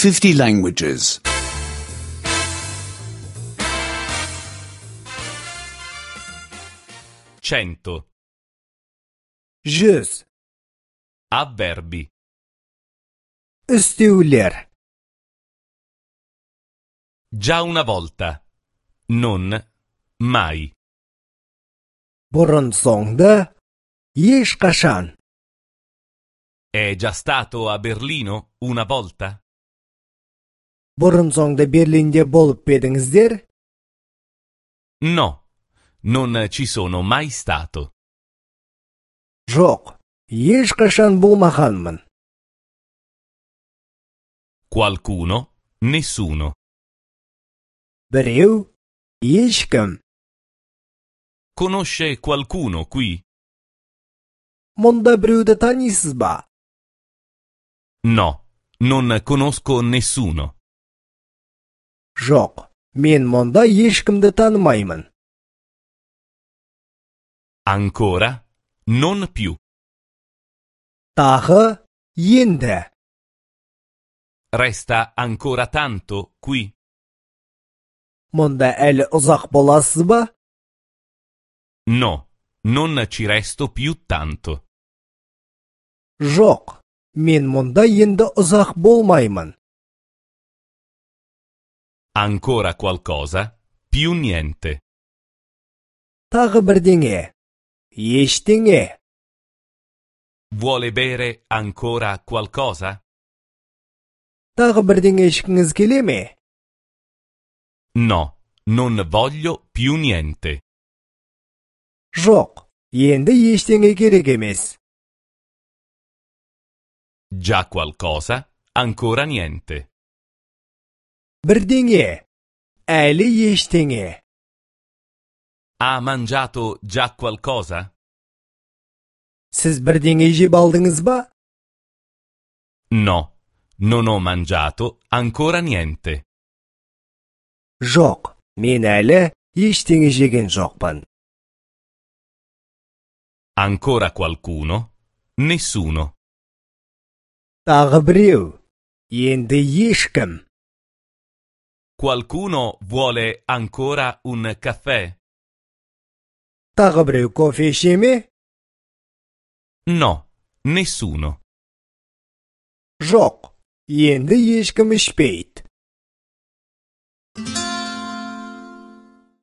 50 languages. 100. 100. Avverbi. Üstüler. Già una volta. Non. Mai. Burun soңды. Ешқашан. È già stato a Berlino una volta? Burun soңды Берлинде болып па едіңіздер? No. Non ci sono mai stato. Жоқ. Ешқашан болмағанмын. Qualcuno? Nessuno. Біреу? Ешкім. Conosce qualcuno qui? Мұнда біреуді танисыз ба? No. Non conosco nessuno. Жоқ. Мен мұнда ешкімді танымаймын. Ancora? Non più. Тағы? Енді. Resta ancora tanto qui? Мұнда әлі ұзақ боласыз ба? No. Non ci resto più tanto. Жоқ. Мен мұнда енді ұзақ болмаймын. Ancora qualcosa? Più niente. Тағы бірдеңе. Ештеңе. Vuole bere ancora qualcosa? Тағы бірдеңе ішкіңіз келе ме? No. Non voglio più niente. Жоқ. Енді ештеңе керек емес. Già qualcosa? Ancora niente. Бірдеңе. Әлі ештеңе. Ha mangiato già qualcosa? Сіз бірдеңе жеп алдыңыз ба? No. Non ho mangiato ancora niente. Жоқ. Мен әлі ештеңе жеген жоқпын. Ancora qualcuno? Nessuno. Тағы біреу. Енді ешкім. Qualcuno vuole ancora un caffè? Тағы біреу кофе іше ме? No. Nessuno. Жоқ. Енді ешкім ішпейді.